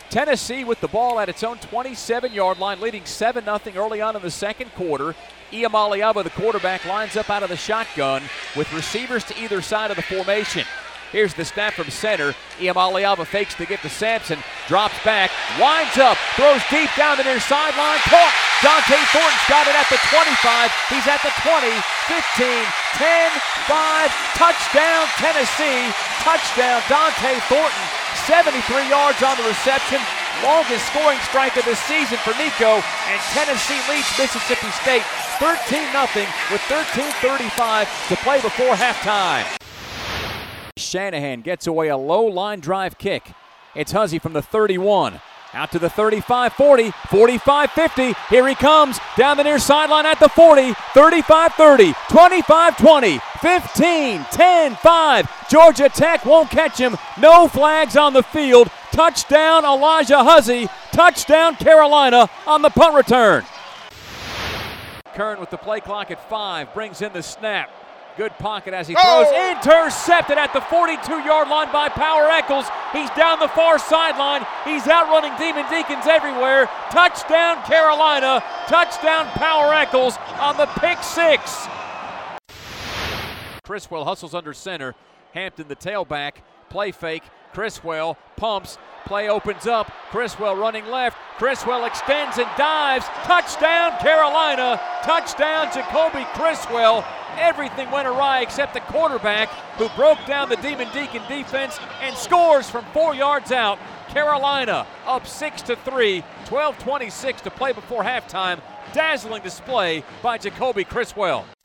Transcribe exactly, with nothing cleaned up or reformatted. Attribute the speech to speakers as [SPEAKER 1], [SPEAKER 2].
[SPEAKER 1] Tennessee with the ball at its own twenty-seven-yard line, leading seven nothing early on in the second quarter. Iamaleava, the quarterback, lines up out of the shotgun with receivers to either side of the formation. Here's the snap from center. Iamaleava fakes to get to Sampson, drops back, winds up, throws deep down the near sideline, caught. Dante Thornton's got it at the twenty-five. He's at the twenty, fifteen, ten, five. Touchdown, Tennessee. Touchdown, Dante Thornton. seventy-three yards on the reception. Longest scoring strike of the season for Nico. And Tennessee leads Mississippi State thirteen nothing with thirteen thirty-five to play before halftime. Shanahan gets away a low line drive kick. It's Huzzy from the thirty-one. Out to the thirty-five forty, forty-five fifty. Here he comes down the near sideline at the forty, thirty-five thirty, twenty-five twenty, fifteen, ten, five. Georgia Tech won't catch him. No flags on the field. Touchdown, Elijah Huzzy. Touchdown, Carolina on the punt return. Kern with the play clock at five brings in the snap. Good pocket as he throws. Oh. Intercepted at the forty-two-yard line by Power Echols. He's down the far sideline. He's outrunning Demon Deacons everywhere. Touchdown, Carolina. Touchdown, Power Echols on the pick six. Criswell hustles under center. Hampton, the tailback. Play fake. Criswell pumps. Play opens up. Criswell running left. Criswell extends and dives. Touchdown, Carolina. Touchdown, Jacoby Criswell. Everything went awry except the quarterback, who broke down the Demon Deacon defense and scores from four yards out. Carolina up six to three, twelve twenty-six to play before halftime. Dazzling display by Jacoby Criswell.